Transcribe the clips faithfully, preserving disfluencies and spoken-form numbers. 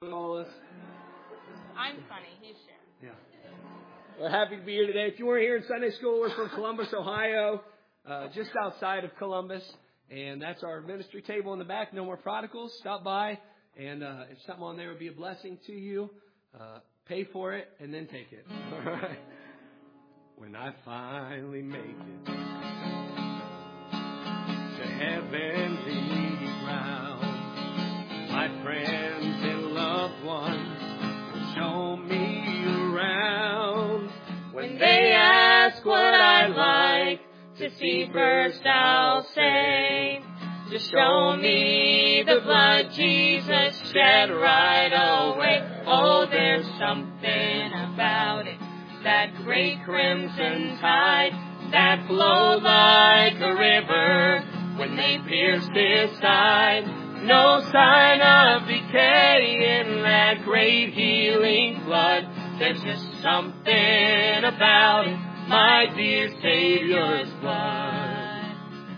I'm funny. He's Sharon. Yeah. We're happy to be here today. If you weren't here in Sunday school, we're from Columbus, Ohio, uh, just outside of Columbus. And that's our ministry table in the back. No More Prodigals. Stop by. And uh, if something on there would be a blessing to you, uh, pay for it and then take it. All right. When I finally make it to heavenly ground, my friends and loved ones will show me around. When they ask what I like to see first, I'll say, just show me the blood Jesus shed right away. Oh, there's something about it, that great crimson tide that flowed like a river when they pierced his side. No sign of decay in that great healing flood. There's just something about it, my dear Savior's blood.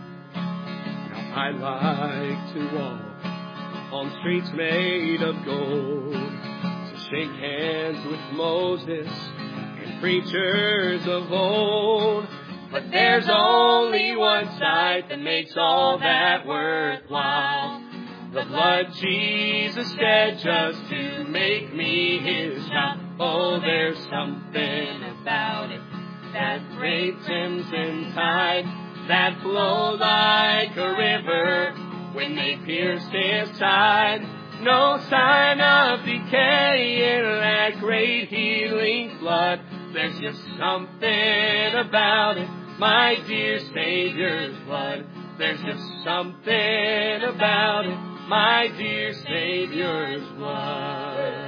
Now I like to walk on streets made of gold, to shake hands with Moses and preachers of old. But there's only one sight that makes all that worthwhile. The blood Jesus shed just to make me his child. Oh, there's something about it, that great crimson tide that flowed like a river when they pierced his side. No sign of decay in that great healing flood. There's just something about it, my dear Savior's blood. There's just something about it, my dear Savior's blood.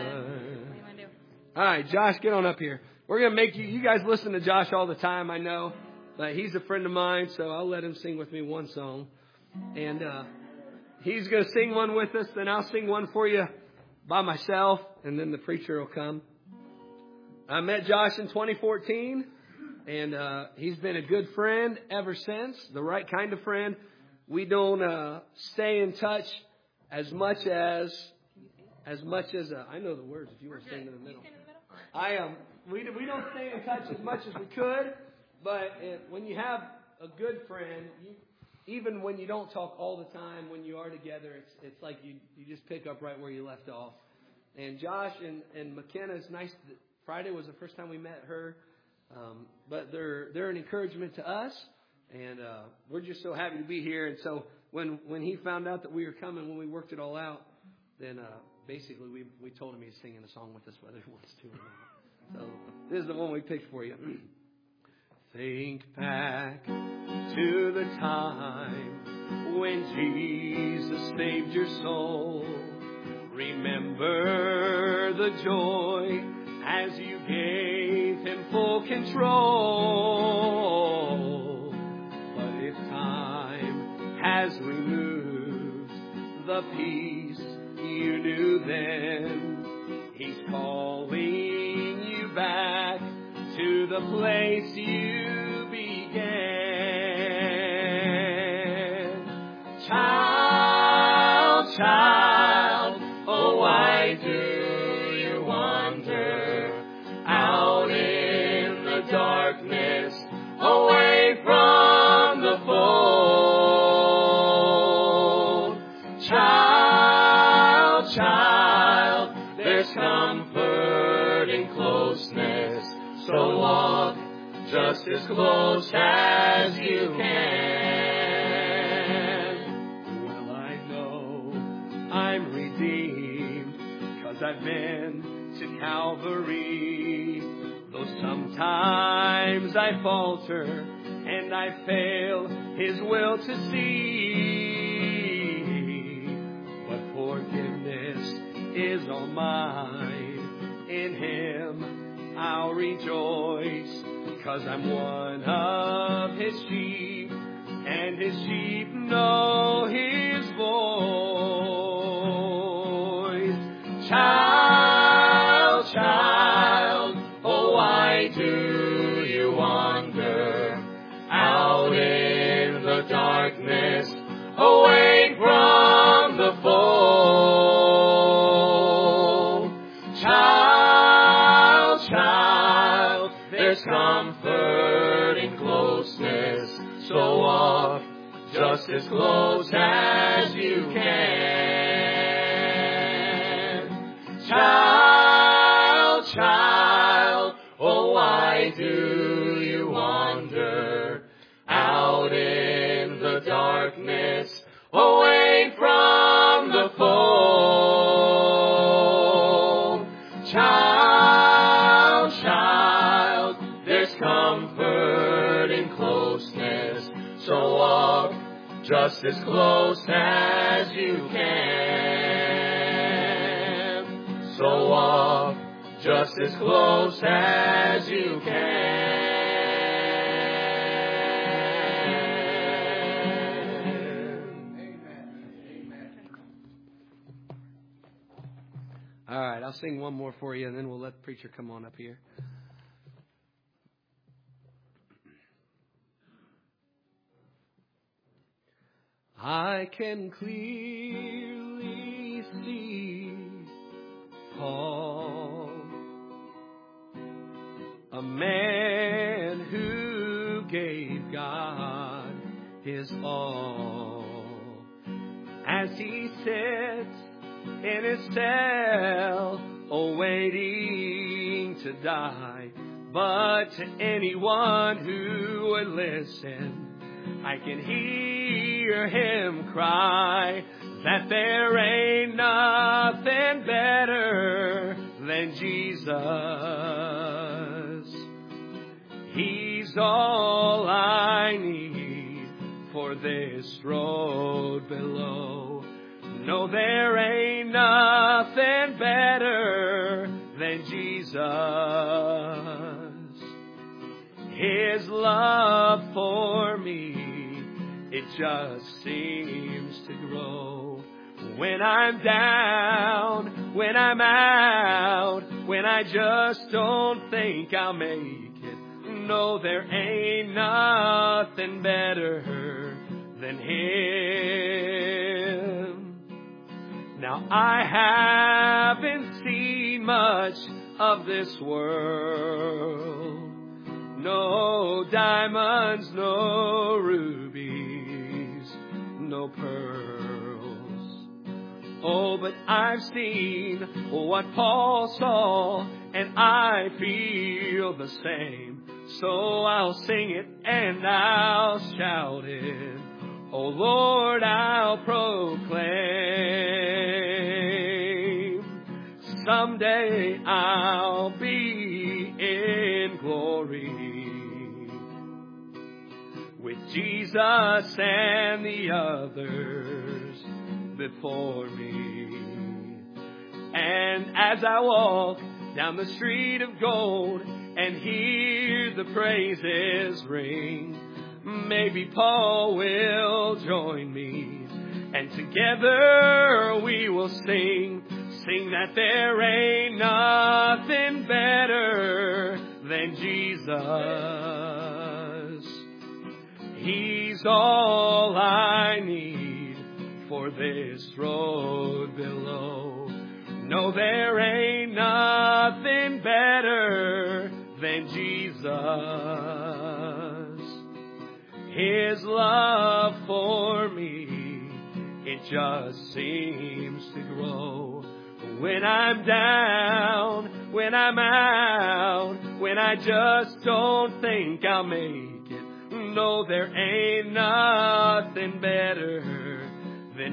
All right, Josh, get on up here. We're going to make you, you guys listen to Josh all the time, I know. But he's a friend of mine, so I'll let him sing with me one song. And uh, he's going to sing one with us, then I'll sing one for you by myself, and then the preacher will come. I met Josh in twenty fourteen, and uh, he's been a good friend ever since, the right kind of friend. We don't uh, stay in touch as much as, as much as, uh, I know the words if you want to stand in the middle. I um, we, we don't stay in touch as much as we could, but it, when you have a good friend, you, even when you don't talk all the time, when you are together, it's it's like you, you just pick up right where you left off. And Josh and, and McKenna, it's nice that Friday was the first time we met her, um, but they're they're an encouragement to us, and uh, we're just so happy to be here. And so when when he found out that we were coming, when we worked it all out, then uh, basically we we told him he's singing a song with us whether he wants to or not. So this is the one we picked for you. Think back to the time when Jesus saved your soul. Remember the joy as you gave him full control. But if time has removed the peace you knew then, he's calling you back to the place you began. Child, child, oh why do you wander out in the darkness, away from the fold? Child, child, there's comfort in closeness, so walk just as close as you can. Well, I know I'm redeemed, 'cause I've been to Calvary. Though sometimes I falter and I fail his will to see, but forgiveness is all mine. In him I'll rejoice, 'cause I'm one of his sheep, and his sheep know his voice. Child, child, oh why do you wander out in the darkness, away from the fold? comfort in closeness, so walk just as close as you can. Child, child, oh why do you wander out in the darkness, away from the fold? Child, child, there's comfort in closeness, so walk just as close as you can. So walk just as close as you can. All right, I'll sing one more for you, and then we'll let the preacher come on up here. I can clearly see Paul, a man who gave God his all, as he sits in his cell, awaiting to die. But to anyone who would listen, I can hear him cry that there ain't nothing better than Jesus. He's all I need for this road below. No, there ain't nothing better than Jesus. His love for me, it just seems to grow. When I'm down, when I'm out, when I just don't think I'll make it. No, there ain't nothing better than Him. Now I haven't seen much of this world. No diamonds, no rubies, no pearls. Oh, but I've seen what Paul saw, and I feel the same. So I'll sing it and I'll shout it. Oh Lord, I'll proclaim. Someday I'll be in glory with Jesus and the others before me. And as I walk down the street of gold and hear the praises ring, maybe Paul will join me, and together we will sing, sing that there ain't nothing better than Jesus. He's all I need for this road below. No, there ain't nothing better than Jesus. His love for me, it just seems to grow. When I'm down, when I'm out, when I just don't think I'll make it. No, there ain't nothing better than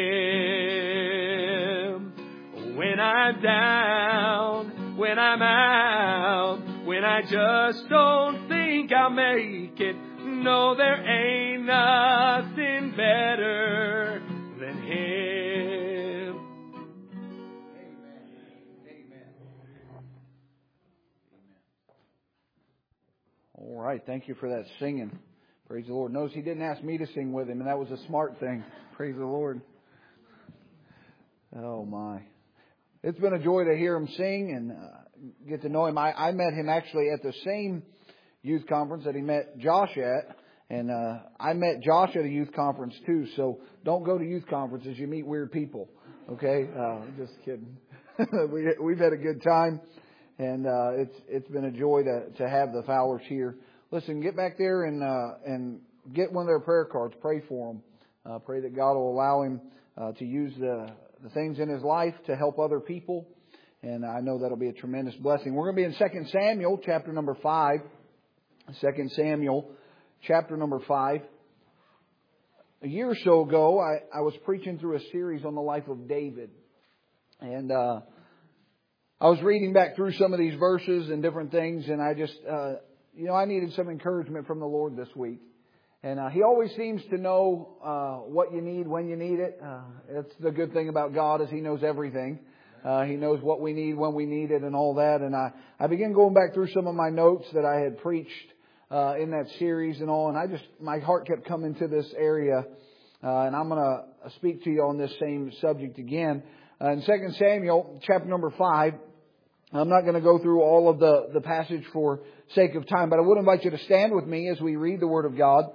Him. When I'm down, when I'm out, when I just don't think I'll make it. No, there ain't nothing better than Him. Amen. Amen. All right. Thank you for that singing. Praise the Lord. Notice he didn't ask me to sing with him, and that was a smart thing. Praise the Lord. Oh, my. It's been a joy to hear him sing and uh, get to know him. I, I met him actually at the same youth conference that he met Josh at. And uh, I met Josh at a youth conference too. So don't go to youth conferences. You meet weird people. Okay? Uh, just kidding. we, we've had a good time. and uh, it's it's been a joy to to have the Fowlers here. Listen, get back there and uh, and get one of their prayer cards. Pray for them. Uh, pray that God will allow him uh, to use the the things in his life to help other people, and I know that'll be a tremendous blessing. We're going to be in Second Samuel chapter number five. Second Samuel chapter number five. A year or so ago, I, I was preaching through a series on the life of David. And uh, I was reading back through some of these verses and different things, and I just, uh, you know, I needed some encouragement from the Lord this week. And uh, He always seems to know uh, what you need when you need it. Uh, that's the good thing about God, is He knows everything. Uh, he knows what we need when we need it and all that. And I, I began going back through some of my notes that I had preached Uh, in that series and all, and I just, my heart kept coming to this area, uh, and I'm going to speak to you on this same subject again. Uh, in Second Samuel, chapter number five, I'm not going to go through all of the, the passage for sake of time, but I would invite you to stand with me as we read the Word of God.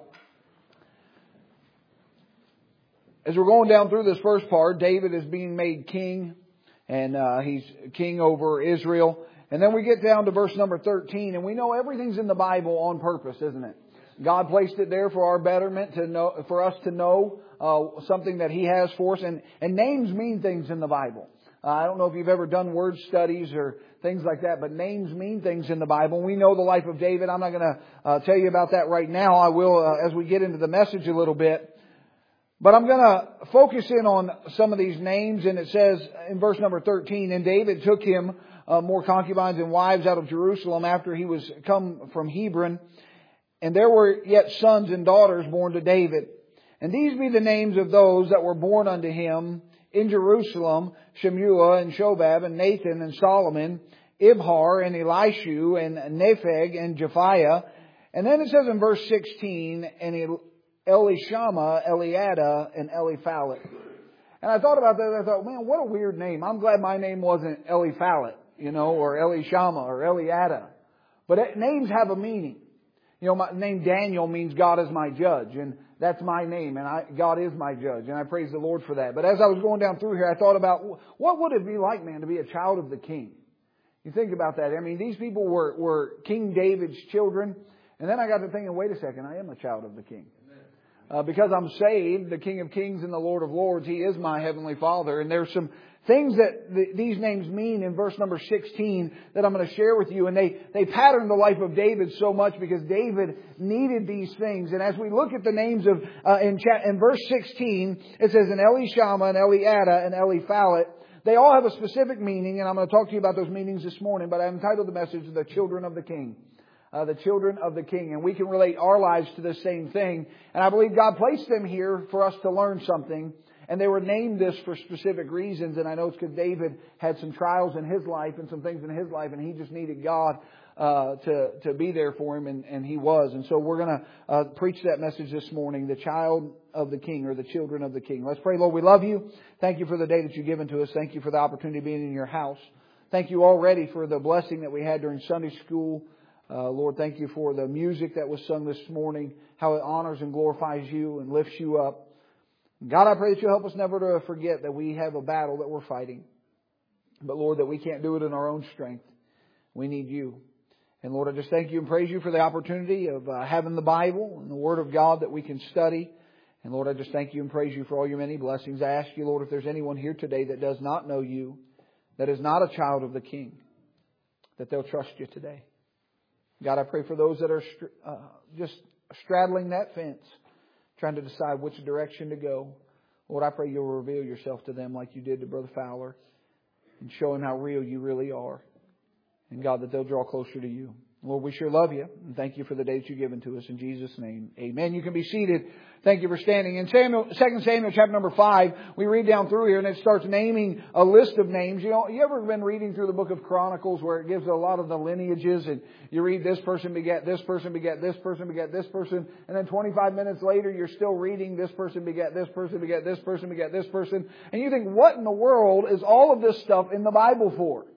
As we're going down through this first part, David is being made king, and uh, he's king over Israel. And then we get down to verse number thirteen, and we know everything's in the Bible on purpose, isn't it? God placed it there for our betterment, to know, for us to know uh, something that He has for us. And, and names mean things in the Bible. Uh, I don't know if you've ever done word studies or things like that, but names mean things in the Bible. We know the life of David. I'm not going to uh, tell you about that right now. I will uh, as we get into the message a little bit. But I'm going to focus in on some of these names, and it says in verse number thirteen, "And David took him Uh, more concubines and wives out of Jerusalem after he was come from Hebron. And there were yet sons and daughters born to David. And these be the names of those that were born unto him in Jerusalem, Shemuah and Shobab and Nathan and Solomon, Ibhar and Elishu and Nepheg and Japhiah." And then it says in verse sixteen, "And Elishama, Eliada, and Eliphalet." And I thought about that, and I thought, man, what a weird name. I'm glad my name wasn't Eliphalet, you know, or Elishama or Eliada. But it, names have a meaning. You know, my name Daniel means God is my judge, and that's my name, and I, God is my judge, and I praise the Lord for that. But as I was going down through here, I thought about, what would it be like, man, to be a child of the King? You think about that. I mean, these people were, were King David's children, and then I got to thinking, wait a second, I am a child of the King. Uh, because I'm saved, the King of Kings and the Lord of Lords, He is my Heavenly Father. And there's some things that th- these names mean in verse number sixteen that I'm going to share with you. And they, they pattern the life of David so much because David needed these things. And as we look at the names of, uh, in, cha- in verse sixteen, it says, "And Elishama, and Eliada, and Eliphalet." They all have a specific meaning, and I'm going to talk to you about those meanings this morning. But I've entitled the message, "The Children of the King." Uh, the children of the King. And we can relate our lives to this same thing. And I believe God placed them here for us to learn something. And they were named this for specific reasons. And I know it's because David had some trials in his life and some things in his life. And he just needed God uh, to, to be there for him. And, and He was. And so we're going to uh, preach that message this morning. The child of the King, or the children of the King. Let's pray. Lord, we love You. Thank You for the day that You've given to us. Thank You for the opportunity of being in Your house. Thank You already for the blessing that we had during Sunday school. Uh, Lord, thank You for the music that was sung this morning, how it honors and glorifies You and lifts You up. God, I pray that You'll help us never to forget that we have a battle that we're fighting. But Lord, that we can't do it in our own strength. We need You. And Lord, I just thank You and praise You for the opportunity of uh, having the Bible and the Word of God that we can study. And Lord, I just thank You and praise You for all Your many blessings. I ask You, Lord, if there's anyone here today that does not know You, that is not a child of the King, that they'll trust You today. God, I pray for those that are uh, just straddling that fence, trying to decide which direction to go. Lord, I pray You'll reveal Yourself to them like You did to Brother Fowler, and show him how real You really are. And God, that they'll draw closer to You. Lord, we sure love You, and thank You for the day that You've given to us. In Jesus' name, amen. You can be seated. Thank you for standing. In Samuel, Second Samuel chapter number five, we read down through here and it starts naming a list of names. You know, you ever been reading through the book of Chronicles where it gives a lot of the lineages, and you read this person begat this person begat this person begat this person, and then twenty-five minutes later you're still reading this person begat this person begat this person begat this person, and you think, what in the world is all of this stuff in the Bible for?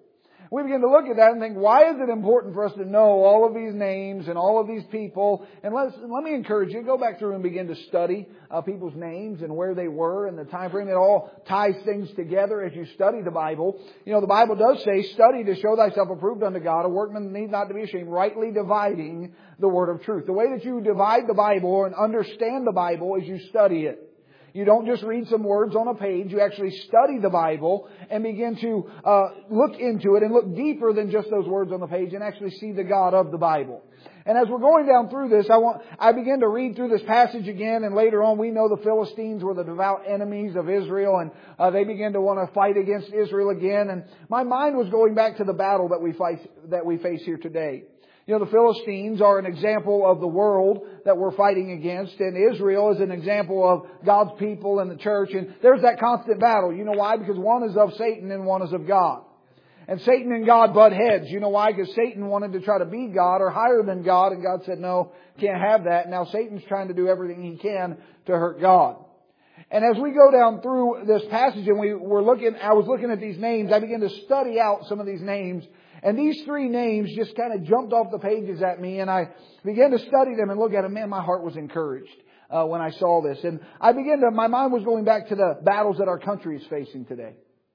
We begin to look at that and think, why is it important for us to know all of these names and all of these people? And let's, let me encourage you, go back through and begin to study uh, people's names and where they were and the time frame. It all ties things together as you study the Bible. You know, the Bible does say, study to show thyself approved unto God, a workman need not to be ashamed, rightly dividing the word of truth. The way that you divide the Bible and understand the Bible is you study it. You don't just read some words on a page. You actually study the Bible and begin to uh, look into it and look deeper than just those words on the page and actually see the God of the Bible. And as we're going down through this, I want I begin to read through this passage again. And later on, we know the Philistines were the devout enemies of Israel, and uh, they began to want to fight against Israel again. And my mind was going back to the battle that we fight that we face here today. You know, the Philistines are an example of the world that we're fighting against, and Israel is an example of God's people and the church. And there's that constant battle. You know why? Because one is of Satan and one is of God. And Satan and God butt heads. You know why? Because Satan wanted to try to be God or higher than God, and God said, no, can't have that. Now Satan's trying to do everything he can to hurt God. And as we go down through this passage and we were looking, I was looking at these names, I began to study out some of these names. And these three names just kind of jumped off the pages at me, and I began to study them and look at them. Man, my heart was encouraged uh, when I saw this. And I began to, my mind was going back to the battles that our country is facing today.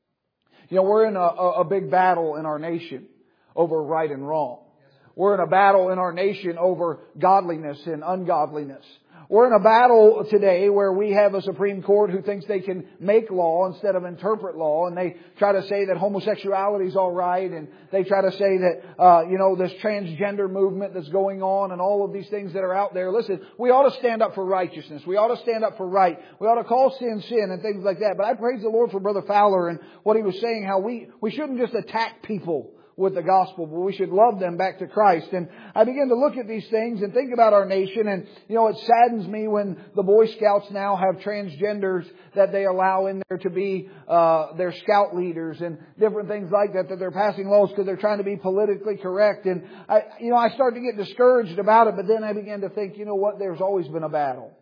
You know, we're in a, a big battle in our nation over right and wrong. We're in a battle in our nation over godliness and ungodliness. We're in a battle today where we have a Supreme Court who thinks they can make law instead of interpret law, and they try to say that homosexuality is all right, and they try to say that, uh, you know, this transgender movement that's going on and all of these things that are out there. Listen, we ought to stand up for righteousness. We ought to stand up for right. We ought to call sin sin and things like that. But I praise the Lord for Brother Fowler and what he was saying, how we, we shouldn't just attack people with the gospel, but we should love them back to Christ. And I begin to look at these things and think about our nation, and you know, it saddens me when the Boy Scouts now have transgenders that they allow in there to be uh their scout leaders and different things like that, that they're passing laws because they're trying to be politically correct. And I you know, I start to get discouraged about it, but then I begin to think, you know what, there's always been a battle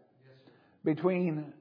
between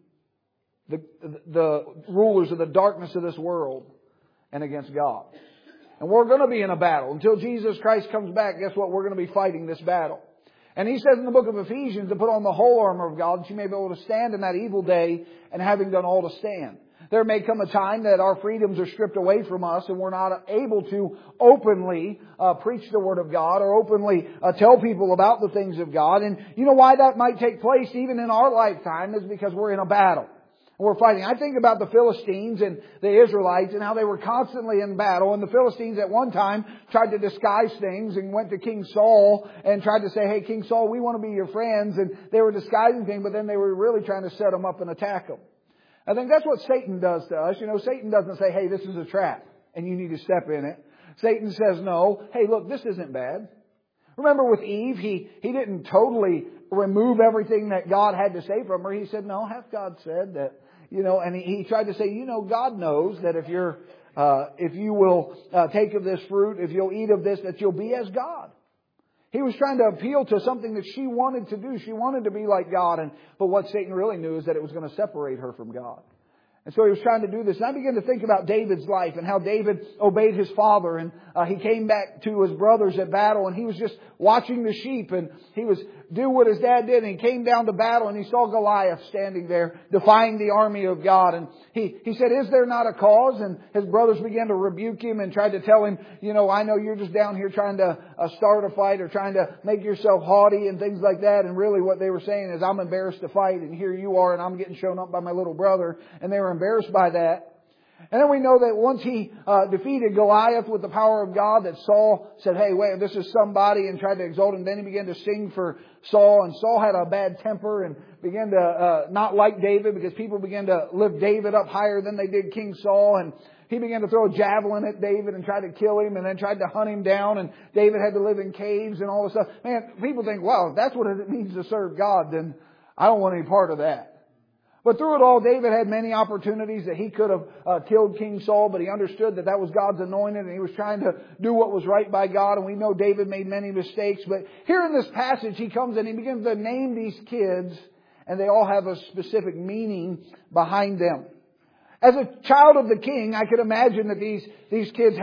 the the rulers of the darkness of this world and against God. And we're going to be in a battle. Until Jesus Christ comes back, guess what? We're going to be fighting this battle. And He says in the book of Ephesians to put on the whole armor of God that you may be able to stand in that evil day, and having done all to stand. There may come a time that our freedoms are stripped away from us and we're not able to openly uh, preach the Word of God or openly uh, tell people about the things of God. And you know why that might take place even in our lifetime is because we're in a battle. We're fighting. I think about the Philistines and the Israelites and how they were constantly in battle. And the Philistines at one time tried to disguise things and went to King Saul and tried to say, hey, King Saul, we want to be your friends. And they were disguising things, but then they were really trying to set them up and attack them. I think that's what Satan does to us. You know, Satan doesn't say, hey, this is a trap and you need to step in it. Satan says, no, hey, look, this isn't bad. Remember with Eve, he, he didn't totally remove everything that God had to say from her. He said, no, hath God said that, you know, and he, he tried to say, you know, God knows that if you're, uh, if you will uh, take of this fruit, if you'll eat of this, that you'll be as God. He was trying to appeal to something that she wanted to do. She wanted to be like God. And, but what Satan really knew is that it was going to separate her from God. And so he was trying to do this. And I began to think about David's life and how David obeyed his father. And uh, he came back to his brothers at battle and he was just watching the sheep. And he was do what his dad did. And he came down to battle and he saw Goliath standing there defying the army of God. And he, he said, is there not a cause? And his brothers began to rebuke him and tried to tell him, you know, I know you're just down here trying to uh, start a fight or trying to make yourself haughty and things like that. And really what they were saying is, I'm embarrassed to fight and here you are and I'm getting shown up by my little brother. And they were embarrassed by that. And then we know that once he uh, defeated Goliath with the power of God, that Saul said, hey, wait, this is somebody, and tried to exalt him. Then he began to sing for Saul, and Saul had a bad temper and began to uh, not like David because people began to lift David up higher than they did King Saul. And he began to throw a javelin at David and try to kill him and then tried to hunt him down. And David had to live in caves and all this stuff. Man, people think, wow, if that's what it means to serve God, then I don't want any part of that. But through it all, David had many opportunities that he could have uh, killed King Saul, but he understood that that was God's anointed and he was trying to do what was right by God. And we know David made many mistakes. But here in this passage, he comes and he begins to name these kids, and they all have a specific meaning behind them. As a child of the king, I could imagine that these, these kids had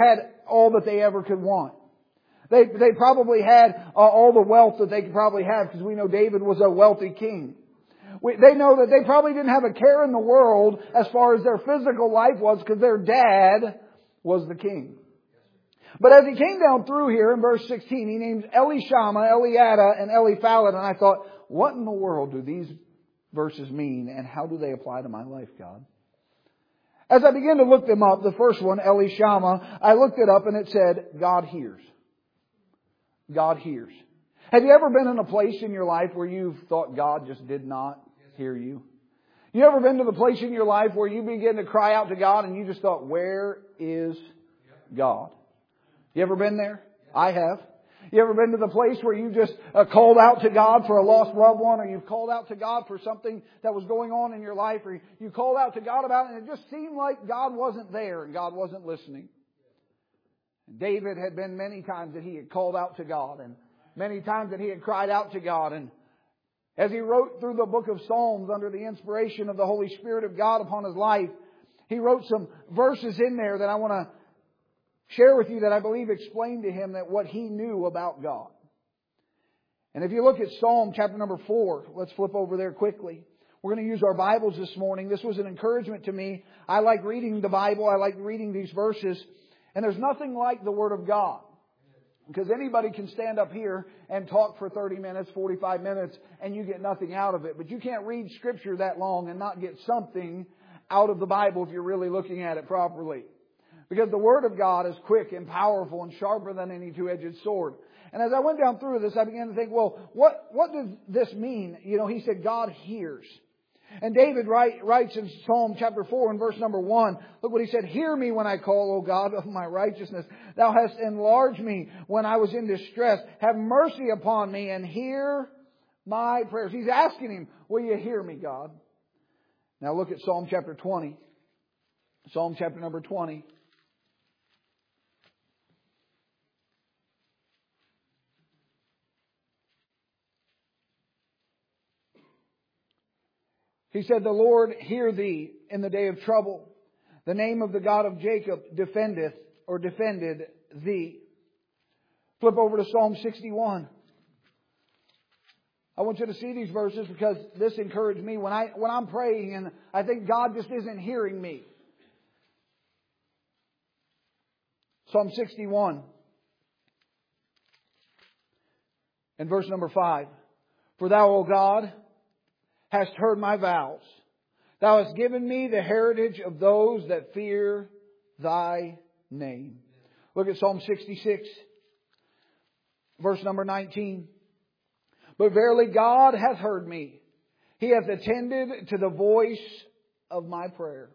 all that they ever could want. They, they probably had uh, all the wealth that they could probably have, because we know David was a wealthy king. We, they know that they probably didn't have a care in the world as far as their physical life was, because their dad was the king. But as he came down through here in verse sixteen, he names Elishama, Eliada, and Eliphalet. And I thought, what in the world do these verses mean, and how do they apply to my life, God? As I began to look them up, the first one, Elishama, I looked it up and it said, God hears. God hears. Have you ever been in a place in your life where you've thought God just did not hear you? You ever been to the place in your life where you begin to cry out to God and you just thought, where is God? You ever been there? I have. You ever been to the place where you just uh, called out to God for a lost loved one, or you've called out to God for something that was going on in your life, or you called out to God about it and it just seemed like God wasn't there and God wasn't listening? David had been many times that he had called out to God, and many times that he had cried out to God. And as he wrote through the book of Psalms under the inspiration of the Holy Spirit of God upon his life, he wrote some verses in there that I want to share with you that I believe explain to him that what he knew about God. And if you look at Psalm chapter number four, let's flip over there quickly. We're going to use our Bibles this morning. This was an encouragement to me. I like reading the Bible. I like reading these verses. And there's nothing like the Word of God. Because anybody can stand up here and talk for thirty minutes, forty-five minutes, and you get nothing out of it. But you can't read Scripture that long and not get something out of the Bible if you're really looking at it properly. Because the Word of God is quick and powerful and sharper than any two-edged sword. And as I went down through this, I began to think, well, what, what does this mean? You know, he said, God hears. And David write, writes in Psalm chapter four and verse number one, look what he said, hear me when I call, O God of my righteousness. Thou hast enlarged me when I was in distress. Have mercy upon me and hear my prayers. He's asking him, will you hear me, God? Now look at Psalm chapter twenty. Psalm chapter number twenty. He said, the Lord hear thee in the day of trouble. The name of the God of Jacob defendeth or defended thee. Flip over to Psalm sixty-one. I want you to see these verses because this encouraged me when I when I'm praying and I think God just isn't hearing me. Psalm sixty-one and verse number five. For thou, O God, hast heard my vows. Thou hast given me the heritage of those that fear thy name. Look at Psalm sixty-six, verse number nineteen. But verily God hath heard me. He hath attended to the voice of my prayer.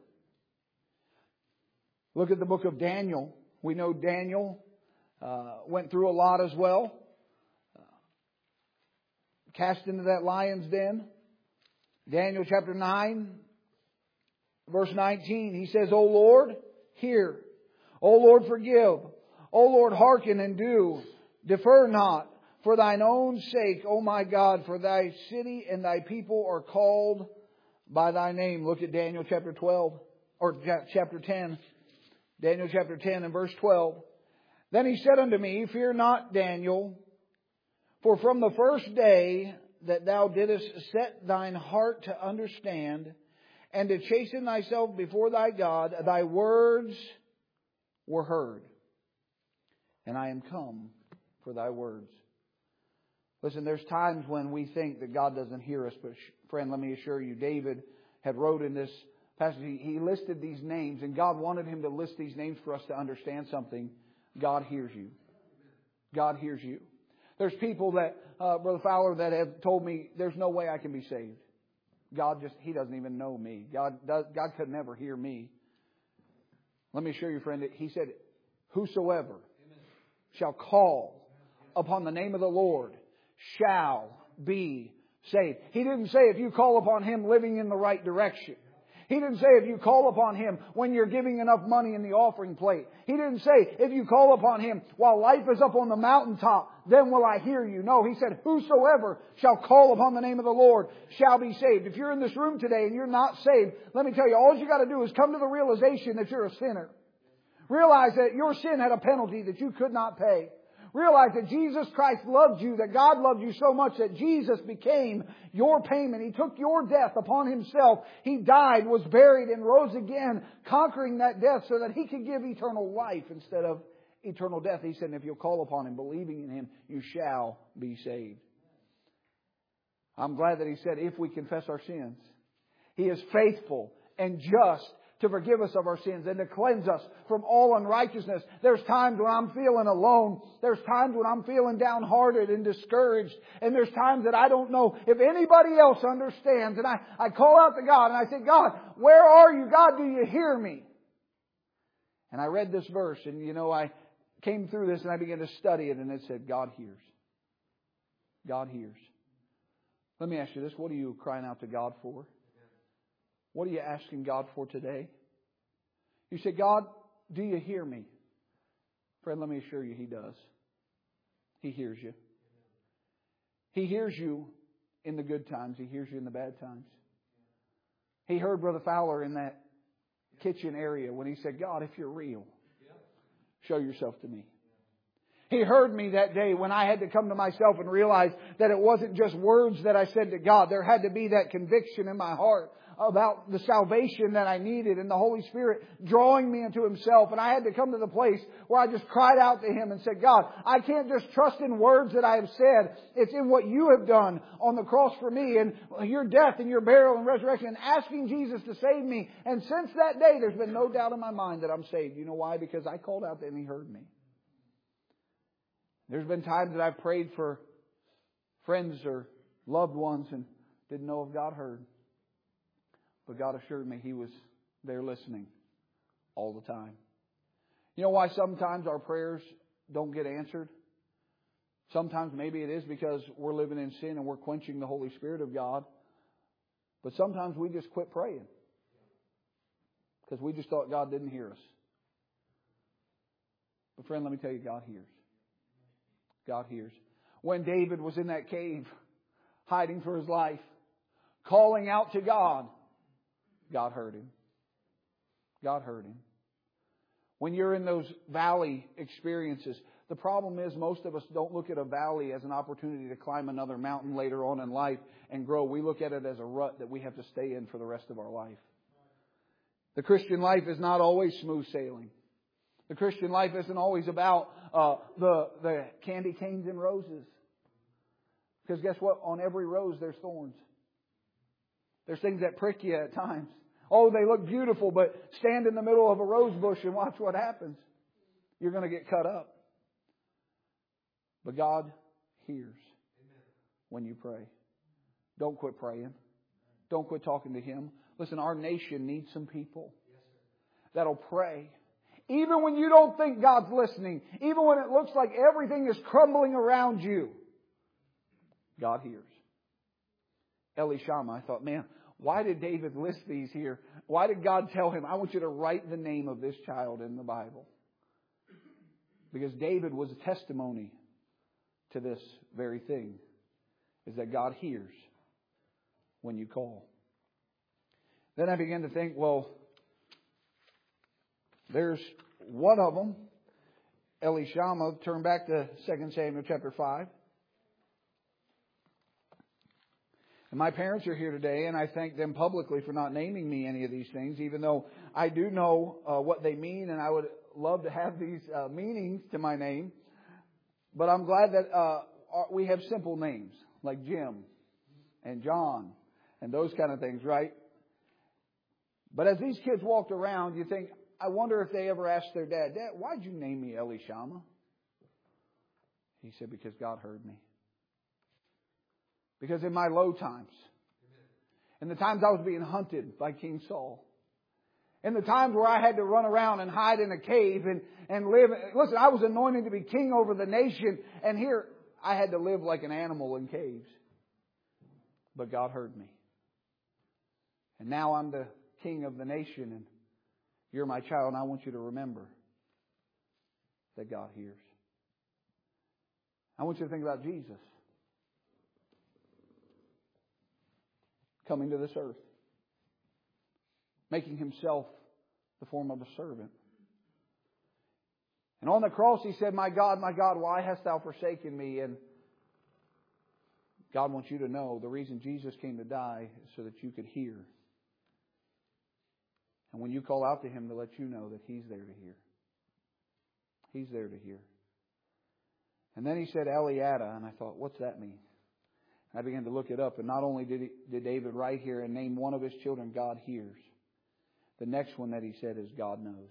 Look at the book of Daniel. We know Daniel uh, went through a lot as well. Uh, cast into that lion's den. Daniel chapter nine, verse nineteen, he says, O Lord, hear. O Lord, forgive. O Lord, hearken and do. Defer not. For thine own sake, O my God, for thy city and thy people are called by thy name. Look at Daniel chapter twelve, or chapter ten. Daniel chapter ten and verse twelve. Then he said unto me, fear not, Daniel, for from the first day that thou didst set thine heart to understand and to chasten thyself before thy God, thy words were heard. And I am come for thy words. Listen, there's times when we think that God doesn't hear us, but friend, let me assure you, David had wrote in this passage, he listed these names, and God wanted him to list these names for us to understand something. God hears you. God hears you. There's people that, uh, Brother Fowler, that have told me there's no way I can be saved. God just, He doesn't even know me. God does, God could never hear me. Let me assure you, friend, He said, whosoever shall call upon the name of the Lord shall be saved. He didn't say if you call upon Him living in the right direction. He didn't say if you call upon Him when you're giving enough money in the offering plate. He didn't say if you call upon Him while life is up on the mountaintop, then will I hear you. No, He said, whosoever shall call upon the name of the Lord shall be saved. If you're in this room today and you're not saved, let me tell you, all you got to do is come to the realization that you're a sinner. Realize that your sin had a penalty that you could not pay. Realize that Jesus Christ loved you, that God loved you so much that Jesus became your payment. He took your death upon Himself. He died, was buried, and rose again, conquering that death so that He could give eternal life instead of eternal death. He said, if you'll call upon Him, believing in Him, you shall be saved. I'm glad that He said, if we confess our sins, He is faithful and just to forgive us of our sins and to cleanse us from all unrighteousness. There's times when I'm feeling alone. There's times when I'm feeling downhearted and discouraged. And there's times that I don't know if anybody else understands. And I, I call out to God and I say, God, where are you? God, do you hear me? And I read this verse and, you know, I came through this and I began to study it and it said, God hears. God hears. Let me ask you this. What are you crying out to God for? What are you asking God for today? You say, God, do you hear me? Friend, let me assure you, He does. He hears you. He hears you in the good times. He hears you in the bad times. He heard Brother Fowler in that kitchen area when he said, God, if you're real, show yourself to me. He heard me that day when I had to come to myself and realize that it wasn't just words that I said to God. There had to be that conviction in my heart about the salvation that I needed and the Holy Spirit drawing me into Himself. And I had to come to the place where I just cried out to Him and said, God, I can't just trust in words that I have said. It's in what You have done on the cross for me and Your death and Your burial and resurrection and asking Jesus to save me. And since that day, there's been no doubt in my mind that I'm saved. You know why? Because I called out to Him and He heard me. There's been times that I've prayed for friends or loved ones and didn't know if God heard. But God assured me He was there listening all the time. You know why sometimes our prayers don't get answered? Sometimes maybe it is because we're living in sin and we're quenching the Holy Spirit of God. But sometimes we just quit praying because we just thought God didn't hear us. But friend, let me tell you, God hears. God hears. When David was in that cave, hiding for his life, calling out to God, God heard him. God heard him. When you're in those valley experiences, the problem is most of us don't look at a valley as an opportunity to climb another mountain later on in life and grow. We look at it as a rut that we have to stay in for the rest of our life. The Christian life is not always smooth sailing. The Christian life isn't always about uh, the, the candy canes and roses. Because guess what? On every rose there's thorns. There's things that prick you at times. Oh, they look beautiful, but stand in the middle of a rose bush and watch what happens. You're going to get cut up. But God hears when you pray. Don't quit praying. Don't quit talking to Him. Listen, our nation needs some people that'll pray. Even when you don't think God's listening, even when it looks like everything is crumbling around you, God hears. Elishama, I thought, man, why did David list these here? Why did God tell him, I want you to write the name of this child in the Bible? Because David was a testimony to this very thing, is that God hears when you call. Then I began to think, well, there's one of them, Elishama. Turn back to Second Samuel chapter five. And my parents are here today, and I thank them publicly for not naming me any of these things, even though I do know uh, what they mean, and I would love to have these uh, meanings to my name. But I'm glad that uh, we have simple names, like Jim and John and those kind of things, right? But as these kids walked around, you think, I wonder if they ever asked their dad, Dad, why'd you name me Elishama? He said, because God heard me. Because in my low times, in the times I was being hunted by King Saul, in the times where I had to run around and hide in a cave and, and live. Listen, I was anointed to be king over the nation, and here I had to live like an animal in caves. But God heard me. And now I'm the king of the nation, and you're my child, and I want you to remember that God hears. I want you to think about Jesus coming to this earth, making Himself the form of a servant, And on the cross He said, my God, my God, why hast Thou forsaken me? And God wants you to know the reason Jesus came to die is so that you could hear. And when you call out to Him, to let you know that He's there to hear. He's there to hear. And then He said, Eliada, and I thought, what's that mean? And I began to look it up, and not only did, he, did David write here and name one of his children, God hears. The next one that he said is God knows.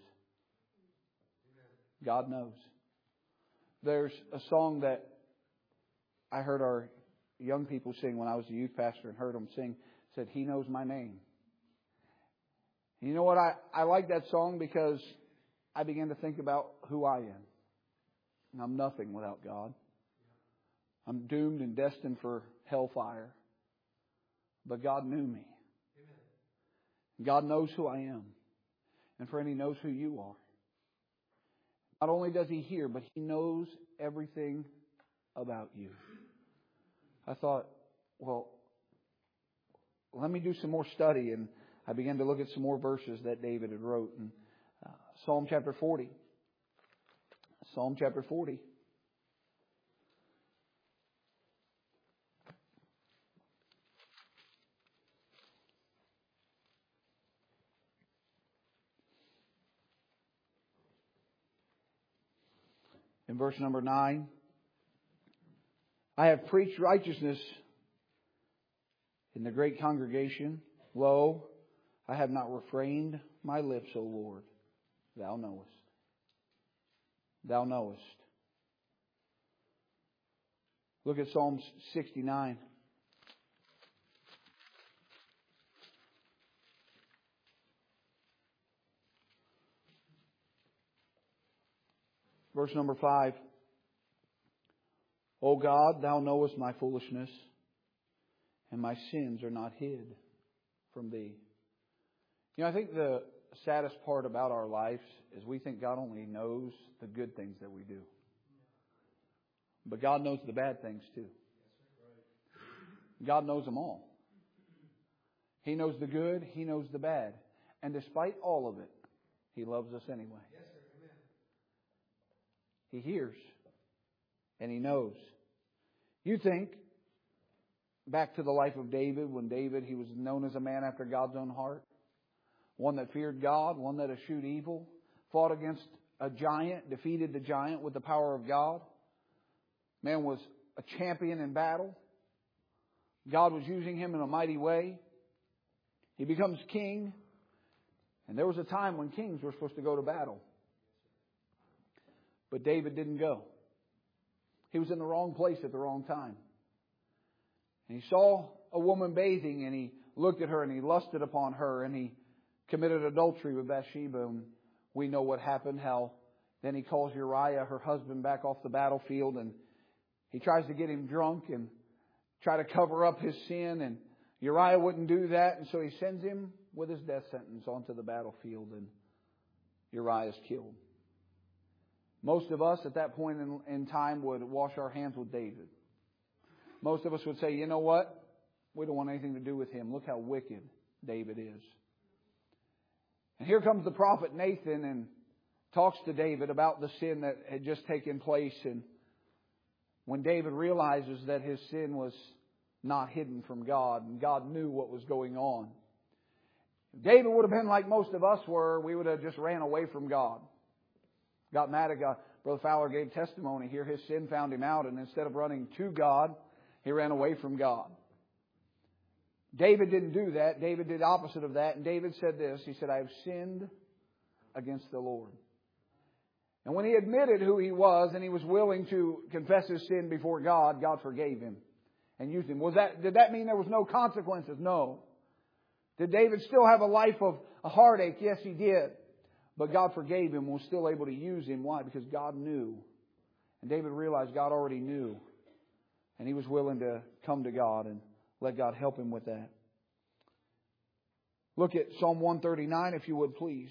God knows. There's a song that I heard our young people sing when I was a youth pastor and heard them sing. It said, He knows my name. You know what? I, I like that song because I began to think about who I am. And I'm nothing without God. I'm doomed and destined for hellfire. But God knew me. God knows who I am. And friend, He knows who you are. Not only does He hear, but He knows everything about you. I thought, well, let me do some more study. And I began to look at some more verses that David had wrote. In uh, Psalm chapter forty. Psalm chapter forty. In verse number nine, I have preached righteousness in the great congregation. Lo, I have not refrained my lips, O Lord. Thou knowest. Thou knowest. Look at Psalm sixty-nine. Verse number five. O God, Thou knowest my foolishness, and my sins are not hid from Thee. You know, I think the saddest part about our lives is we think God only knows the good things that we do. But God knows the bad things too. God knows them all. He knows the good. He knows the bad. And despite all of it, He loves us anyway. He hears and He knows. You think back to the life of David, when David, he was known as a man after God's own heart. One that feared God, one that eschewed evil, fought against a giant, defeated the giant with the power of God. Man was a champion in battle. God was using him in a mighty way. He becomes king. And there was a time when kings were supposed to go to battle. But David didn't go. He was in the wrong place at the wrong time. And he saw a woman bathing, and he looked at her and he lusted upon her, and he committed adultery with Bathsheba. And we know what happened, how then he calls Uriah, her husband, back off the battlefield, and he tries to get him drunk and try to cover up his sin. And Uriah wouldn't do that, and so he sends him with his death sentence onto the battlefield, and Uriah is killed. Most of us at that point in, in time would wash our hands with David. Most of us would say, you know what? We don't want anything to do with him. Look how wicked David is. And here comes the prophet Nathan and talks to David about the sin that had just taken place. And when David realizes that his sin was not hidden from God, and God knew what was going on, if David would have been like most of us were, we would have just ran away from God. Got mad at God. Brother Fowler gave testimony here. His sin found him out, and instead of running to God, he ran away from God. David didn't do that. David did the opposite of that. And David said this. He said, I have sinned against the Lord. And when he admitted who he was and he was willing to confess his sin before God, God forgave him and used him. Was that, did that mean there was no consequences? No. Did David still have a life of a heartache? Yes, he did. But God forgave him and was still able to use him. Why? Because God knew. And David realized God already knew. And he was willing to come to God and let God help him with that. Look at Psalm one thirty-nine, if you would, please.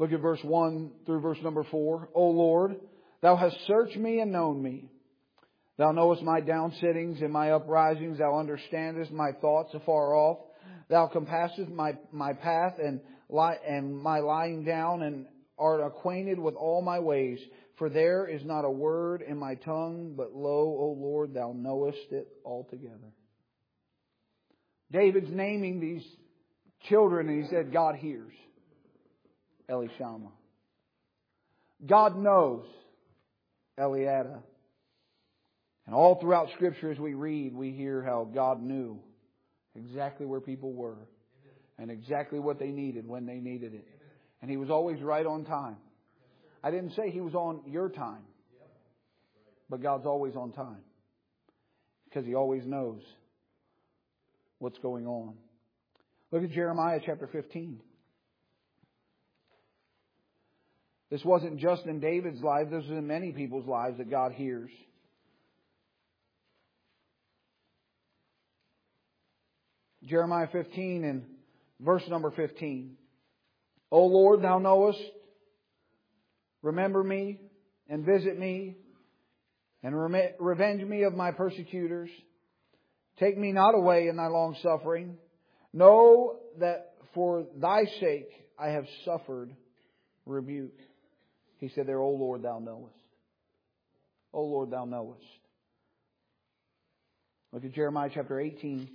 Look at verse one through verse number four. O Lord, Thou hast searched me and known me. Thou knowest my downsittings and my uprisings. Thou understandest my thoughts afar off. Thou compassest my, my path and, lie, and my lying down, and art acquainted with all my ways. For there is not a word in my tongue, but lo, O Lord, Thou knowest it altogether. David's naming these children, and he said, God hears. Elishama. God knows. Eliada. And all throughout Scripture as we read, we hear how God knew exactly where people were and exactly what they needed when they needed it. And He was always right on time. I didn't say He was on your time, but God's always on time because He always knows what's going on. Look at Jeremiah chapter fifteen. This wasn't just in David's life. This is in many people's lives that God hears. Jeremiah fifteen and verse number fifteen. O Lord, Thou knowest. Remember me and visit me and revenge me of my persecutors. Take me not away in Thy long suffering. Know that for Thy sake I have suffered rebuke. He said there, O Lord, Thou knowest. O Lord, Thou knowest. Look at Jeremiah chapter eighteen.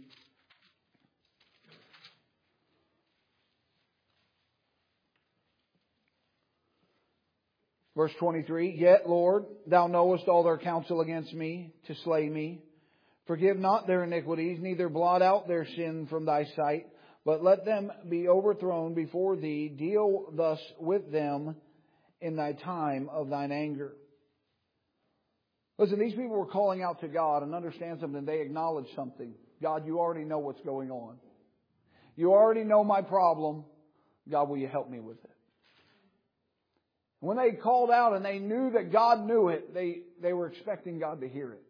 Verse twenty-three, Yet, Lord, Thou knowest all their counsel against me, to slay me. Forgive not their iniquities, neither blot out their sin from Thy sight, but let them be overthrown before Thee. Deal thus with them in Thy time of Thine anger. Listen, these people were calling out to God, and understand something. They acknowledged something. God, You already know what's going on. You already know my problem. God, will You help me with it? When they called out and they knew that God knew it, they, they were expecting God to hear it.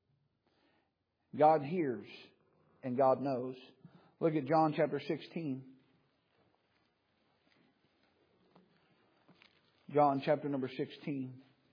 God hears and God knows. Look at John chapter sixteen. John chapter number sixteen.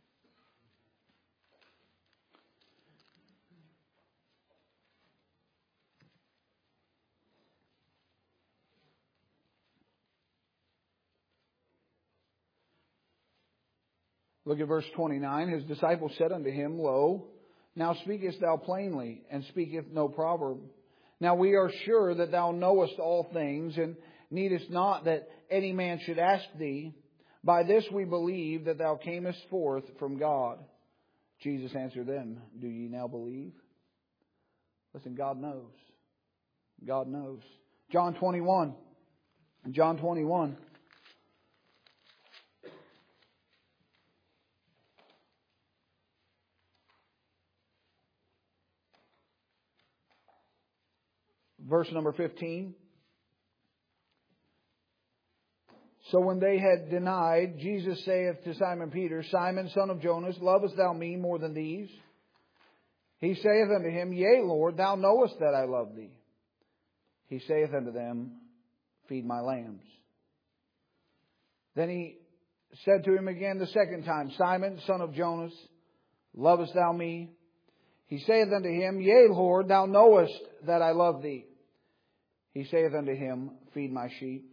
Look at verse twenty-nine. His disciples said unto Him, Lo, now speakest Thou plainly, and speaketh no proverb. Now we are sure that Thou knowest all things, and needest not that any man should ask Thee. By this we believe that Thou camest forth from God. Jesus answered them, Do ye now believe? Listen, God knows. God knows. John twenty-one. John twenty-one. Verse number fifteen. So when they had denied, Jesus saith to Simon Peter, Simon, son of Jonas, lovest thou me more than these? He saith unto him, Yea, Lord, Thou knowest that I love Thee. He saith unto them, Feed my lambs. Then He said to him again the second time, Simon, son of Jonas, lovest thou me? He saith unto him, Yea, Lord, Thou knowest that I love Thee. He saith unto him, Feed my sheep.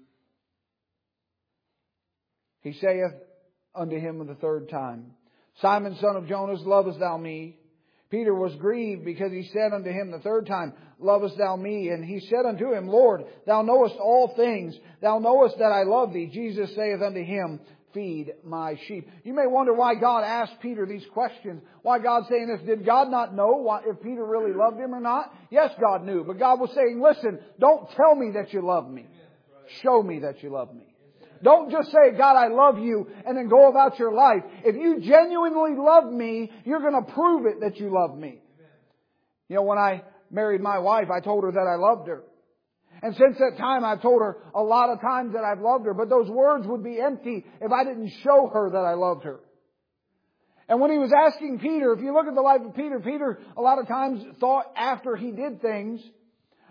He saith unto him the third time, Simon, son of Jonas, lovest thou me? Peter was grieved because he said unto him the third time, Lovest thou me? And he said unto him, Lord, Thou knowest all things. Thou knowest that I love Thee. Jesus saith unto him, Feed my sheep. You may wonder why God asked Peter these questions. Why God's saying this. Did God not know why, if Peter really loved him or not? Yes, God knew. But God was saying, listen, don't tell me that you love me. Show me that you love me. Don't just say, God, I love you, and then go about your life. If you genuinely love me, you're going to prove it that you love me. You know, when I married my wife, I told her that I loved her. And since that time, I've told her a lot of times that I've loved her. But those words would be empty if I didn't show her that I loved her. And when He was asking Peter, if you look at the life of Peter, Peter a lot of times thought after he did things.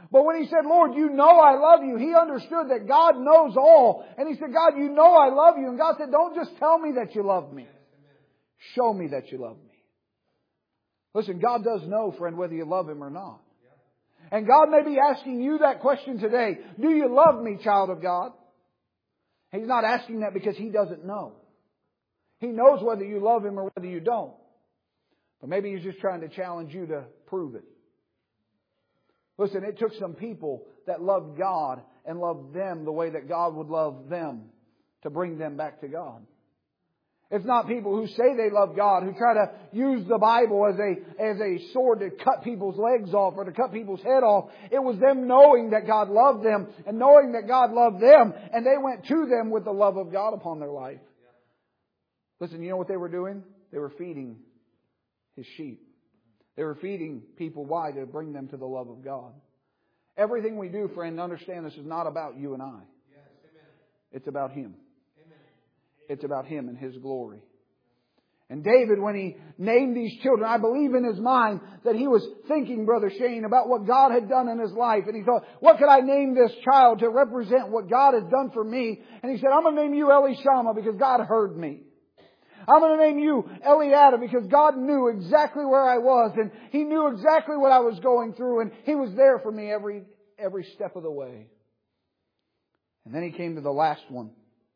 But when he said, Lord, you know I love you, he understood that God knows all. And he said, God, you know I love you. And God said, don't just tell me that you love me. Show me that you love me. Listen, God does know, friend, whether you love Him or not. And God may be asking you that question today. Do you love me, child of God? He's not asking that because He doesn't know. He knows whether you love Him or whether you don't. But maybe He's just trying to challenge you to prove it. Listen, it took some people that loved God and loved them the way that God would love them to bring them back to God. It's not people who say they love God, who try to use the Bible as a, as a sword to cut people's legs off or to cut people's head off. It was them knowing that God loved them and knowing that God loved them, and they went to them with the love of God upon their life. Listen, you know what they were doing? They were feeding His sheep. They were feeding people. Why? To bring them to the love of God. Everything we do, friend, understand this is not about you and I. It's about Him. It's about Him and His glory. And David, when he named these children, I believe in his mind that he was thinking, Brother Shane, about what God had done in his life. And he thought, what could I name this child to represent what God has done for me? And he said, I'm going to name you Elishama because God heard me. I'm going to name you Eliada because God knew exactly where I was and He knew exactly what I was going through and He was there for me every, every step of the way. And then he came to the last one.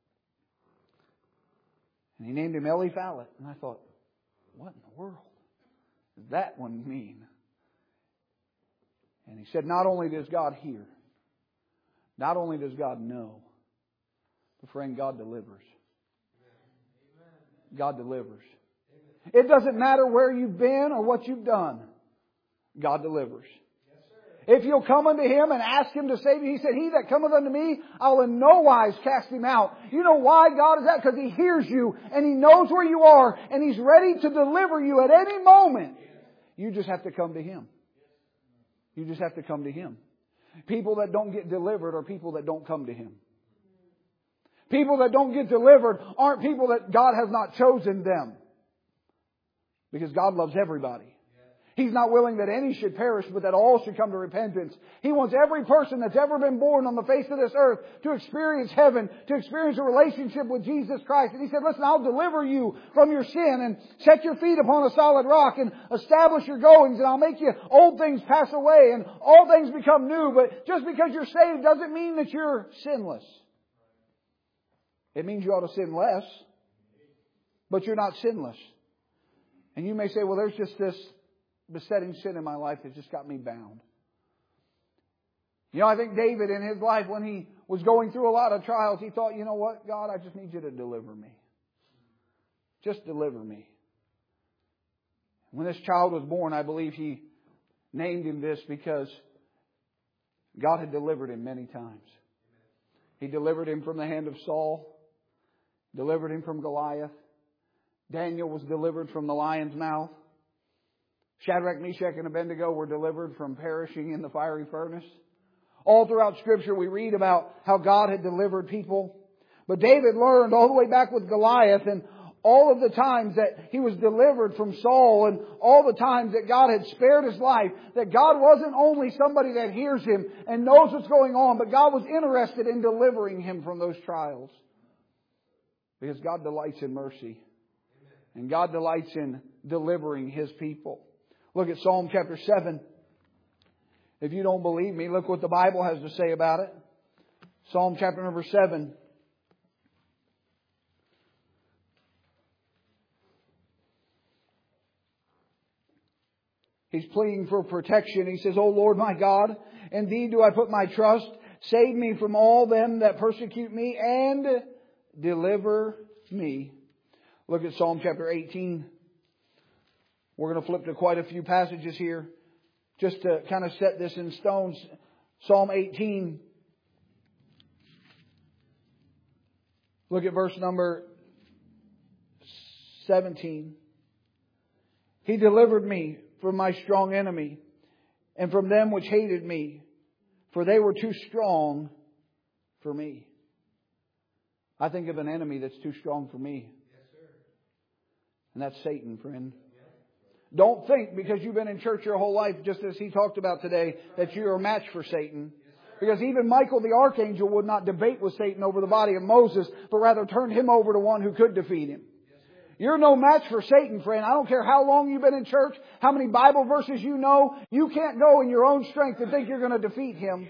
And he named him Eliphalet. And I thought, what in the world does that one mean? And he said, not only does God hear, not only does God know, but friend, God delivers. God delivers. It doesn't matter where you've been or what you've done. God delivers. If you'll come unto Him and ask Him to save you, He said, He that cometh unto me, I will in no wise cast him out. You know why God is that? Because He hears you and He knows where you are and He's ready to deliver you at any moment. You just have to come to Him. You just have to come to Him. People that don't get delivered are people that don't come to Him. People that don't get delivered aren't people that God has not chosen them. Because God loves everybody. He's not willing that any should perish, but that all should come to repentance. He wants every person that's ever been born on the face of this earth to experience heaven, to experience a relationship with Jesus Christ. And He said, listen, I'll deliver you from your sin and set your feet upon a solid rock and establish your goings, and I'll make you old things pass away and all things become new. But just because you're saved doesn't mean that you're sinless. It means you ought to sin less, but you're not sinless. And you may say, well, there's just this besetting sin in my life that's just got me bound. You know, I think David in his life, when he was going through a lot of trials, he thought, you know what, God, I just need you to deliver me. Just deliver me. When this child was born, I believe he named him this because God had delivered him many times. He delivered him from the hand of Saul. Delivered him from Goliath. Daniel was delivered from the lion's mouth. Shadrach, Meshach, and Abednego were delivered from perishing in the fiery furnace. All throughout Scripture we read about how God had delivered people. But David learned all the way back with Goliath and all of the times that he was delivered from Saul and all the times that God had spared his life, that God wasn't only somebody that hears him and knows what's going on, but God was interested in delivering him from those trials. Because God delights in mercy. And God delights in delivering His people. Look at Psalm chapter seven. If you don't believe me, look what the Bible has to say about it. Psalm chapter number seven. He's pleading for protection. He says, O Lord my God, in Thee do I put my trust. Save me from all them that persecute me and deliver me. Look at Psalm chapter eighteen. We're going to flip to quite a few passages here just to kind of set this in stone. Psalm eighteen. Look at verse number seventeen. He delivered me from my strong enemy and from them which hated me, for they were too strong for me. I think of an enemy that's too strong for me. And that's Satan, friend. Don't think because you've been in church your whole life, just as he talked about today, that you're a match for Satan. Because even Michael the archangel would not debate with Satan over the body of Moses, but rather turned him over to one who could defeat him. You're no match for Satan, friend. I don't care how long you've been in church, how many Bible verses you know. You can't go in your own strength and think you're going to defeat him.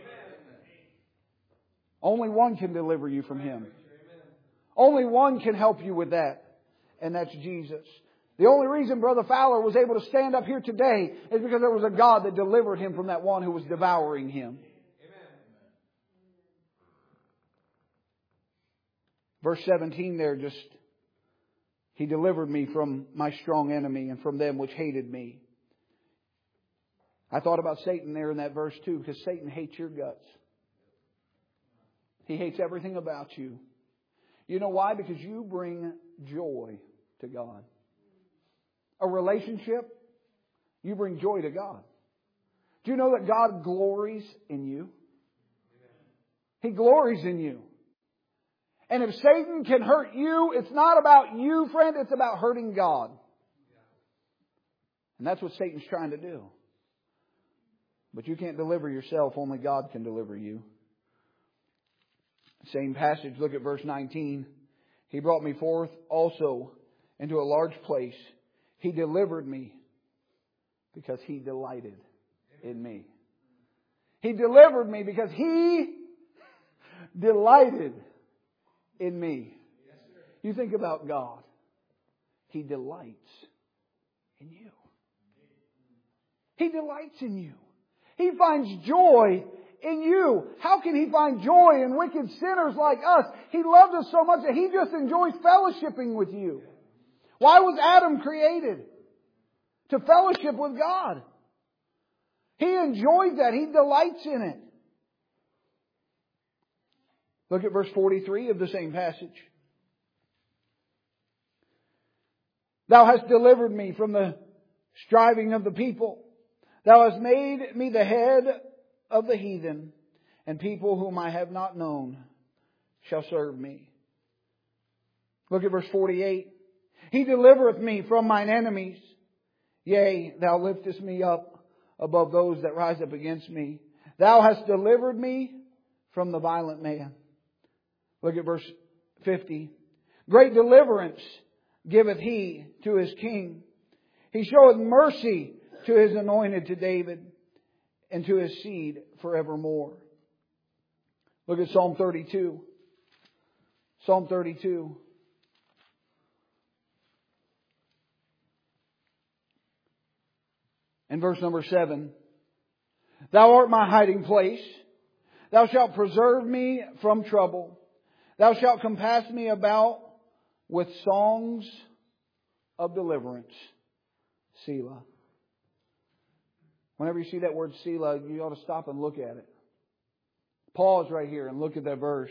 Only one can deliver you from him. Only one can help you with that. And that's Jesus. The only reason Brother Fowler was able to stand up here today is because there was a God that delivered him from that one who was devouring him. Verse seventeen there just, He delivered me from my strong enemy and from them which hated me. I thought about Satan there in that verse too, because Satan hates your guts. He hates everything about you. You know why? Because you bring joy to God. A relationship, you bring joy to God. Do you know that God glories in you? He glories in you. And if Satan can hurt you, it's not about you, friend. It's about hurting God. And that's what Satan's trying to do. But you can't deliver yourself. Only God can deliver you. Same passage. Look at verse nineteen. He brought me forth also into a large place. He delivered me because He delighted in me. He delivered me because He delighted in me. You think about God. He delights in you. He delights in you. He finds joy in you. How can He find joy in wicked sinners like us? He loved us so much that He just enjoys fellowshipping with you. Why was Adam created? To fellowship with God. He enjoys that. He delights in it. Look at verse forty-three of the same passage. Thou hast delivered me from the striving of the people. Thou hast made me the head of the heathen, and people whom I have not known shall serve me. Look at verse forty-eight. He delivereth me from mine enemies. Yea, Thou liftest me up above those that rise up against me. Thou hast delivered me from the violent man. Look at verse fifty. Great deliverance giveth He to His king. He showeth mercy to His anointed, to David, and to His seed forevermore. Look at Psalm thirty-two. Psalm thirty-two. And verse number seven. Thou art my hiding place. Thou shalt preserve me from trouble. Thou shalt compass me about with songs of deliverance. Selah. Whenever you see that word Selah, you ought to stop and look at it. Pause right here and look at that verse.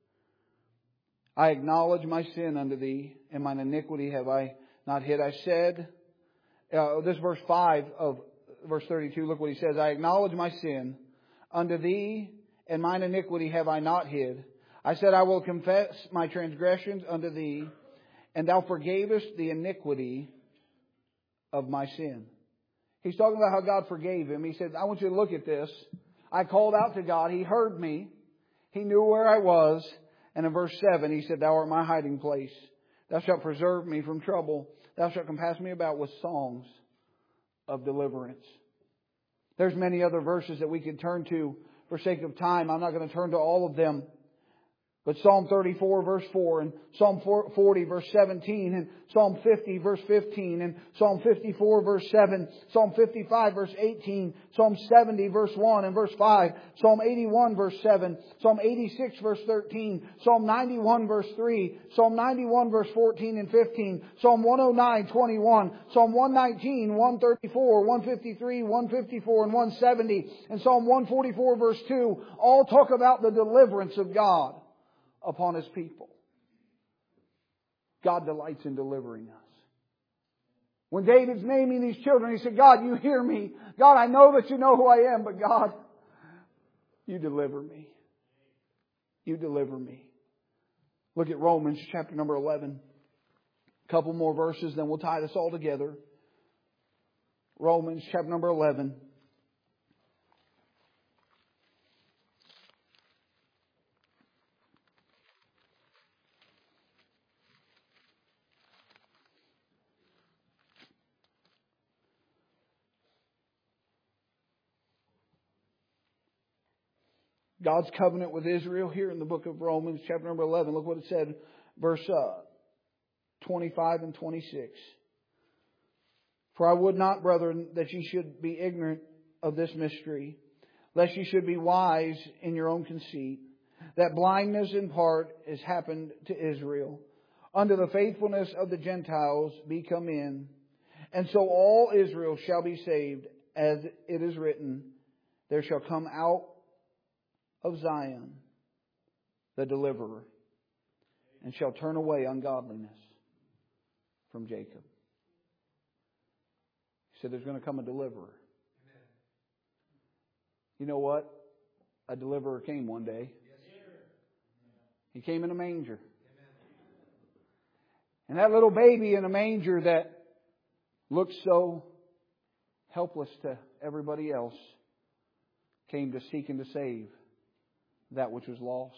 I acknowledge my sin unto Thee, and mine iniquity have I not hid. I said, uh, this verse five of verse thirty-two, look what he says. I acknowledge my sin unto Thee, and mine iniquity have I not hid. I said, I will confess my transgressions unto Thee, and Thou forgavest the iniquity of my sin. He's talking about how God forgave him. He said, I want you to look at this. I called out to God. He heard me. He knew where I was. And in verse seven, He said, Thou art my hiding place. Thou shalt preserve me from trouble. Thou shalt compass me about with songs of deliverance. There's many other verses that we could turn to for sake of time. I'm not going to turn to all of them. But Psalm thirty-four verse four and Psalm forty verse seventeen and Psalm fifty verse fifteen and Psalm fifty-four verse seven, Psalm fifty-five verse eighteen, Psalm seventy verse one and verse five, Psalm eighty-one verse seven, Psalm eighty-six verse thirteen, Psalm ninety-one verse three, Psalm ninety-one verse fourteen and fifteen, Psalm one oh nine twenty-one, Psalm one nineteen, one thirty-four, one fifty-three, one fifty-four and one seventy, and Psalm one forty-four verse two all talk about the deliverance of God upon His people. God delights in delivering us. When David's naming these children, he said, God, You hear me. God, I know that You know who I am, but God, You deliver me. You deliver me. Look at Romans chapter number eleven. A couple more verses, then we'll tie this all together. Romans chapter number eleven. God's covenant with Israel here in the book of Romans, chapter number eleven. Look what it said, verse uh, twenty-five and twenty-six. For I would not, brethren, that ye should be ignorant of this mystery, lest ye should be wise in your own conceit, that blindness in part is happened to Israel, unto the faithfulness of the Gentiles be come in. And so all Israel shall be saved, as it is written, there shall come out of Zion the deliverer, and shall turn away ungodliness from Jacob. He said there's going to come a deliverer. You know what? A deliverer came one day. He came in a manger. And that little baby in a manger that looked so helpless to everybody else came to seek and to save that which was lost.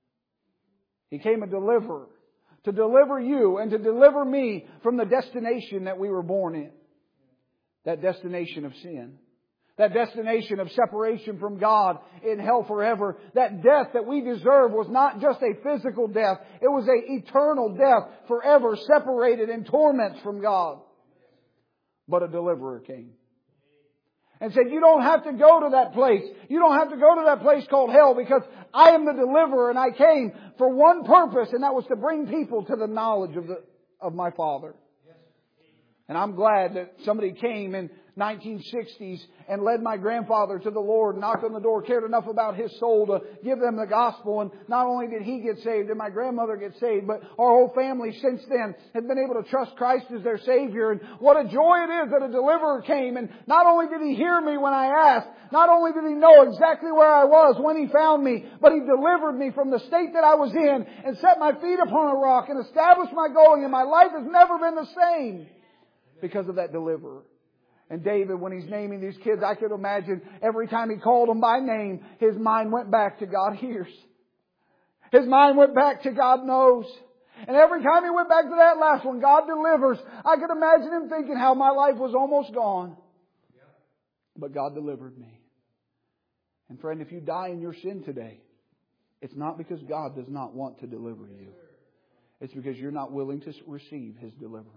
He came a deliverer to deliver you and to deliver me from the destination that we were born in. That destination of sin. That destination of separation from God in hell forever. That death that we deserve was not just a physical death. It was an eternal death, forever separated in torments from God. But a deliverer came. And said, you don't have to go to that place. You don't have to go to that place called hell, because I am the deliverer, and I came for one purpose, and that was to bring people to the knowledge of the of my Father. And I'm glad that somebody came in nineteen sixties and led my grandfather to the Lord, knocked on the door, cared enough about his soul to give them the gospel. And not only did he get saved and my grandmother get saved, but our whole family since then has been able to trust Christ as their Savior. And what a joy it is that a deliverer came. And not only did He hear me when I asked, not only did He know exactly where I was when He found me, but He delivered me from the state that I was in and set my feet upon a rock and established my going. And my life has never been the same because of that deliverer. And David, when he's naming these kids, I could imagine every time he called them by name, his mind went back to God hears. His mind went back to God knows. And every time he went back to that last one, God delivers, I could imagine him thinking how my life was almost gone. But God delivered me. And friend, if you die in your sin today, it's not because God does not want to deliver you. It's because you're not willing to receive His deliverance.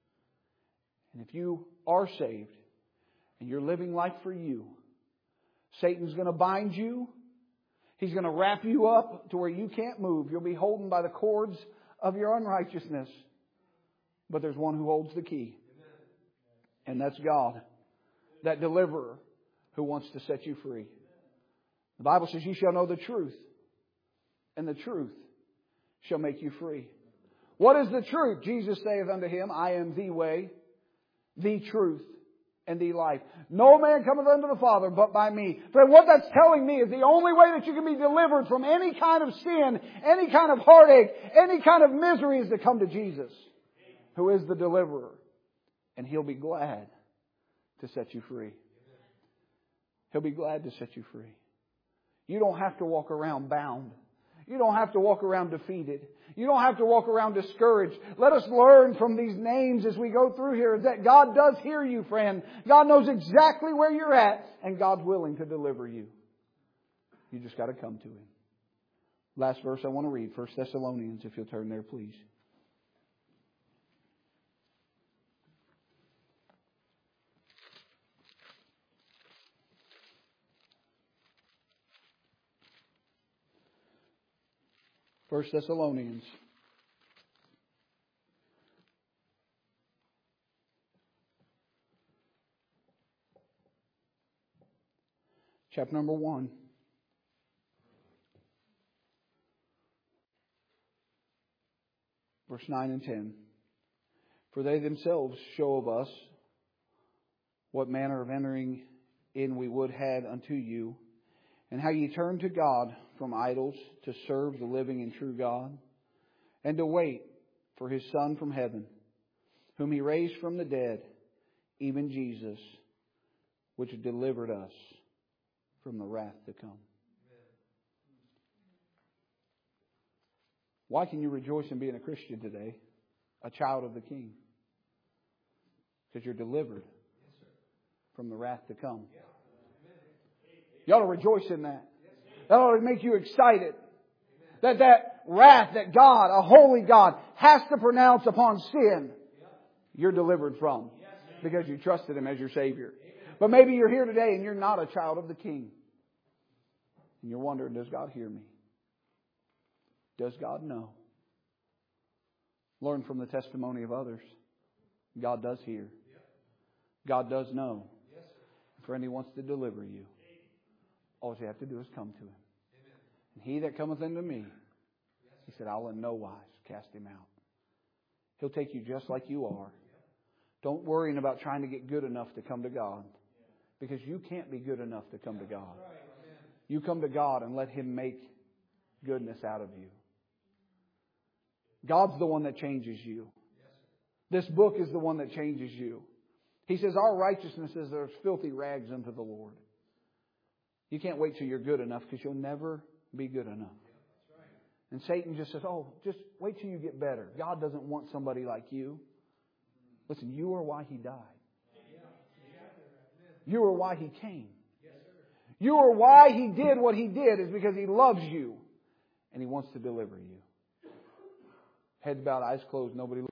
And if you are saved and you're living life for you, Satan's going to bind you. He's going to wrap you up to where you can't move. You'll be holden by the cords of your unrighteousness. But there's one who holds the key. And that's God. That deliverer who wants to set you free. The Bible says, you shall know the truth, and the truth shall make you free. What is the truth? Jesus saith unto him, I am the way, the truth, and the life. No man cometh unto the Father but by me. Friend, what that's telling me is the only way that you can be delivered from any kind of sin, any kind of heartache, any kind of misery is to come to Jesus, who is the deliverer. And He'll be glad to set you free. He'll be glad to set you free. You don't have to walk around bound. You don't have to walk around defeated. You don't have to walk around discouraged. Let us learn from these names as we go through here that God does hear you, friend. God knows exactly where you're at, and God's willing to deliver you. You just got to come to Him. Last verse I want to read, First Thessalonians, if you'll turn there, please. First Thessalonians. Chapter number one. Verse nine and ten. For they themselves show of us what manner of entering in we would had unto you, and how ye turned to God from idols to serve the living and true God, and to wait for His Son from heaven, whom He raised from the dead, even Jesus, which delivered us from the wrath to come. Why can you rejoice in being a Christian today? A child of the King. Because you're delivered from the wrath to come. You ought to rejoice in that. That ought to make you excited. That that wrath that God, a holy God, has to pronounce upon sin, you're delivered from. Because you trusted Him as your Savior. But maybe you're here today and you're not a child of the King. And you're wondering, does God hear me? Does God know? Learn from the testimony of others. God does hear. God does know. Friend, He wants to deliver you. All you have to do is come to Him. And He that cometh unto me, He said, I'll in no wise cast him out. He'll take you just like you are. Don't worry about trying to get good enough to come to God. Because you can't be good enough to come to God. You come to God and let Him make goodness out of you. God's the one that changes you. This book is the one that changes you. He says our righteousness is as filthy rags unto the Lord. You can't wait till you're good enough because you'll never be good enough. And Satan just says, oh, just wait till you get better. God doesn't want somebody like you. Listen, you are why He died. You are why He came. You are why He did what He did is because He loves you and He wants to deliver you. Heads bowed, eyes closed, nobody